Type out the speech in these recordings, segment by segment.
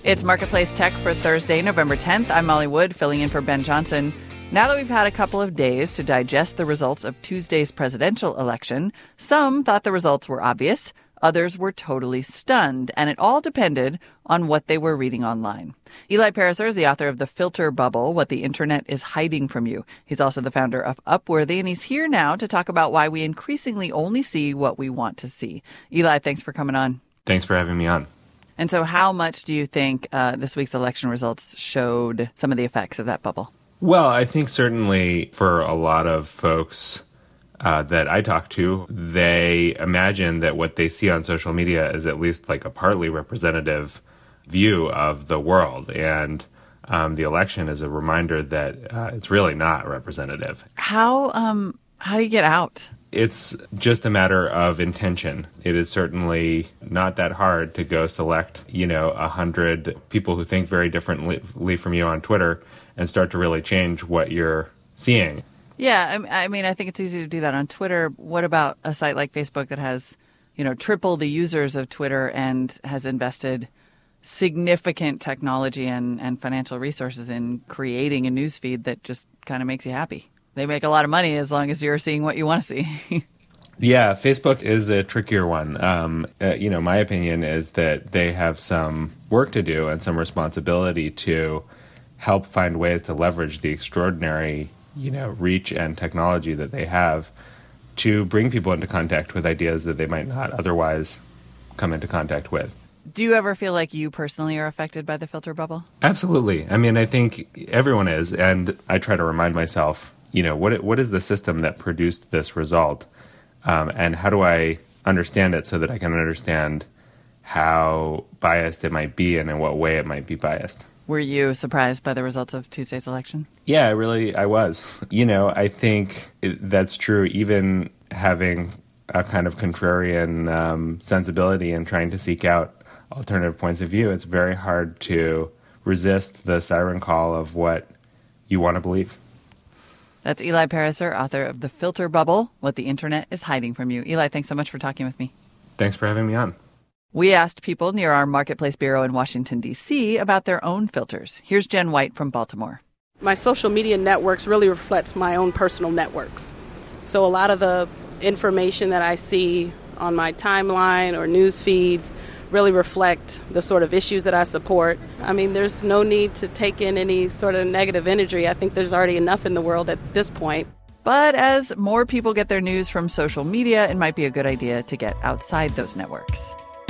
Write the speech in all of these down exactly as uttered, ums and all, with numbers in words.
It's Marketplace Tech for Thursday, November tenth. I'm Molly Wood, filling in for Ben Johnson. Now that we've had a couple of days to digest the results of Tuesday's presidential election, some thought the results were obvious, others were totally stunned, and it all depended on what they were reading online. Eli Pariser is the author of The Filter Bubble, What the Internet is Hiding from You. He's also the founder of Upworthy, and he's here now to talk about why we increasingly only see what we want to see. Eli, thanks for coming on. Thanks for having me on. And so how much do you think uh, this week's election results showed some of the effects of that bubble? Well, I think certainly for a lot of folks uh, that I talk to, they imagine that what they see on social media is at least like a partly representative view of the world. And um, the election is a reminder that uh, it's really not representative. How um, how do you get out? It's just a matter of intention. It is certainly not that hard to go select, you know, a hundred people who think very differently from you on Twitter and start to really change what you're seeing. Yeah, I mean, I think it's easy to do that on Twitter. What about a site like Facebook that has, you know, triple the users of Twitter and has invested significant technology and, and financial resources in creating a newsfeed that just kind of makes you happy? They make a lot of money as long as you're seeing what you want to see. Yeah, Facebook is a trickier one. Um, uh, you know, my opinion is that they have some work to do and some responsibility to help find ways to leverage the extraordinary, you know, reach and technology that they have to bring people into contact with ideas that they might not otherwise come into contact with. Do you ever feel like you personally are affected by the filter bubble? Absolutely. I mean, I think everyone is, and I try to remind myself, you know, what what is the system that produced this result, um, and how do I understand it so that I can understand how biased it might be and in what way it might be biased. Were you surprised by the results of Tuesday's election? Yeah, really, I was. You know, I think it, that's true, even having a kind of contrarian um, sensibility and trying to seek out alternative points of view. It's very hard to resist the siren call of what you want to believe. That's Eli Pariser, author of The Filter Bubble, What the Internet is Hiding from You. Eli, thanks so much for talking with me. Thanks for having me on. We asked people near our Marketplace Bureau in Washington, D C about their own filters. Here's Jen White from Baltimore. My social media networks really reflects my own personal networks. So a lot of the information that I see on my timeline or news feeds really reflect the sort of issues that I support. I mean, there's no need to take in any sort of negative imagery. I think there's already enough in the world at this point. But as more people get their news from social media, it might be a good idea to get outside those networks.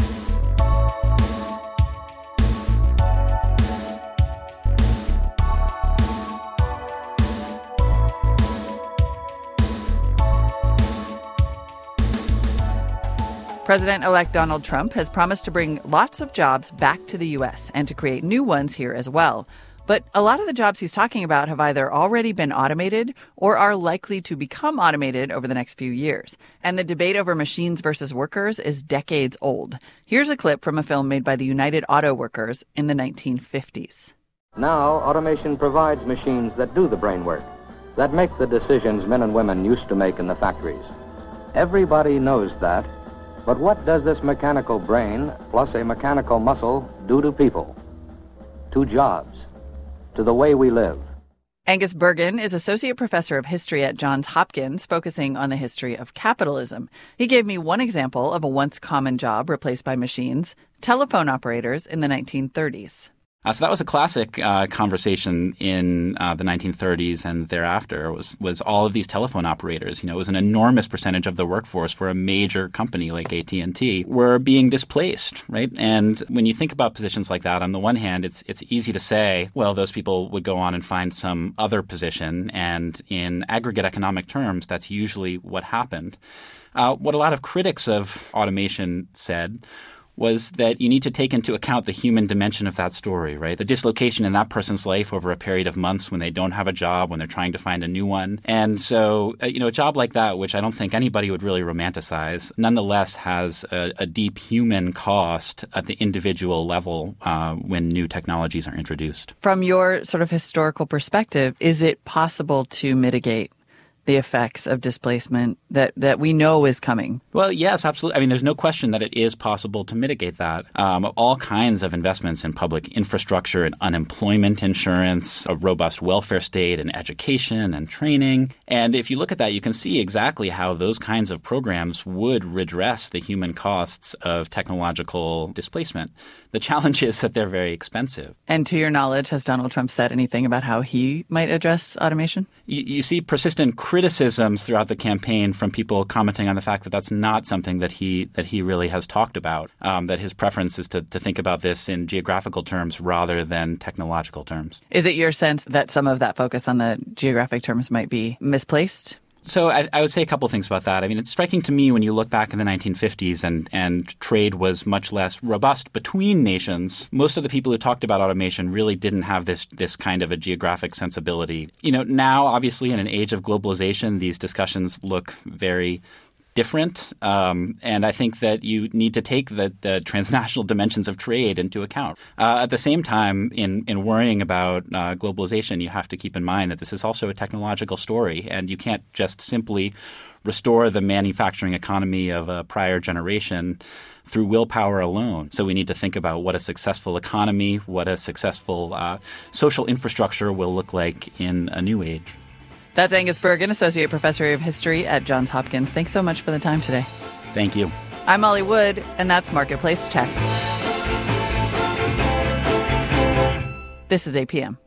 President-elect Donald Trump has promised to bring lots of jobs back to the U S and to create new ones here as well. But a lot of the jobs he's talking about have either already been automated or are likely to become automated over the next few years. And the debate over machines versus workers is decades old. Here's a clip from a film made by the United Auto Workers in the nineteen fifties. Now, automation provides machines that do the brain work, that make the decisions men and women used to make in the factories. Everybody knows that. But what does this mechanical brain plus a mechanical muscle do to people, to jobs, to the way we live? Angus Bergen is associate professor of history at Johns Hopkins, focusing on the history of capitalism. He gave me one example of a once common job replaced by machines, telephone operators in the nineteen thirties. Uh, so that was a classic uh, conversation in uh, the nineteen thirties and thereafter was was all of these telephone operators. You know, it was an enormous percentage of the workforce for a major company like A T and T were being displaced, right? And when you think about positions like that, on the one hand, it's it's easy to say, well, those people would go on and find some other position. And in aggregate economic terms, that's usually what happened. Uh, what a lot of critics of automation said was that you need to take into account the human dimension of that story, right? The dislocation in that person's life over a period of months when they don't have a job, when they're trying to find a new one. And so, uh, you know, a job like that, which I don't think anybody would really romanticize, nonetheless has a, a deep human cost at the individual level uh, when new technologies are introduced. From your sort of historical perspective, is it possible to mitigate the effects of displacement that, that we know is coming? Well, yes, absolutely. I mean, there's no question that it is possible to mitigate that. Um, all kinds of investments in public infrastructure and unemployment insurance, a robust welfare state and education and training. And if you look at that, you can see exactly how those kinds of programs would redress the human costs of technological displacement. The challenge is that they're very expensive. And to your knowledge, has Donald Trump said anything about how he might address automation? You, you see persistent criticisms throughout the campaign from people commenting on the fact that that's not something that he that he really has talked about, um, that his preference is to, to think about this in geographical terms rather than technological terms. Is it your sense that some of that focus on the geographic terms might be misplaced? So I, I would say a couple things about that. I mean, it's striking to me when you look back in the nineteen fifties and, and trade was much less robust between nations. Most of the people who talked about automation really didn't have this this kind of a geographic sensibility. You know, now, obviously, in an age of globalization, these discussions look very different. Um, and I think that you need to take the, the transnational dimensions of trade into account. Uh, at the same time, in, in worrying about uh, globalization, you have to keep in mind that this is also a technological story, and you can't just simply restore the manufacturing economy of a prior generation through willpower alone. So we need to think about what a successful economy, what a successful uh, social infrastructure will look like in a new age. That's Angus Bergen, Associate Professor of History at Johns Hopkins. Thanks so much for the time today. Thank you. I'm Molly Wood, and that's Marketplace Tech. This is A P M.